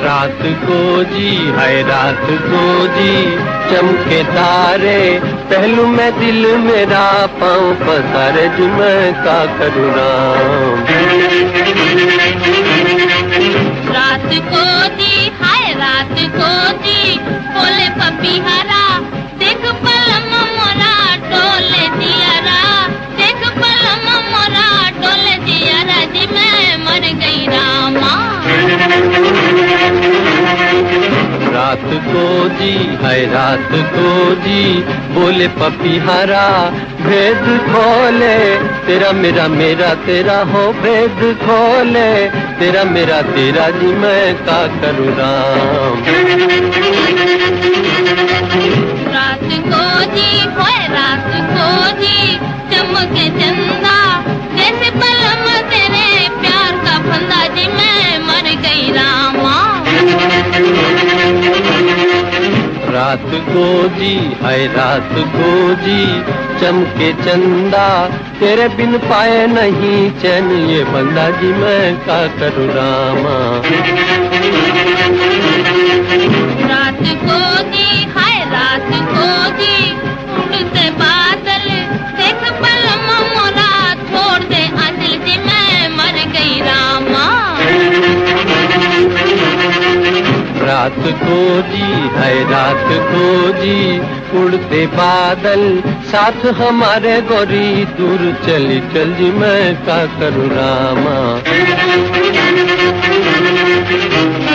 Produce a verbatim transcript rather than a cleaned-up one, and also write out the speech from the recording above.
रात को जी है रात को जी चमके तारे, पहलू में दिल मेरा पाँव पसारे जी मैं का करूँ राम। रात को जी हाय रात को जी बोले पपीहरा, देख पलम मोरा डोले दियारा, देख पलम मोरा डोले दियारा जी मैं मर गई रामा। रात को जी है रात को जी बोले पपीहरा, भेद खोले तेरा मेरा मेरा तेरा हो, भेद खोले तेरा मेरा तेरा जी मैं का करूँ राम। रात को जी होए रात को जी चमके चंदा, जैसे पलम तेरे प्यार का फंदा जी मैं मर गई रामा। रात को जी है रात को जी चमके चंदा, तेरे बिन पाए नहीं चैन ये बंदा जी मैं का करूँ रामा। रात को जी हाय रात को जी उड़ते बादल, देख पलम मोरा छोड़ दे आंचल जी मैं मर गई रामा। रात को जी है रात को जी उड़ते बादल, साथ हमारे गोरी दूर चली चल जी मैं का करूँ रामा।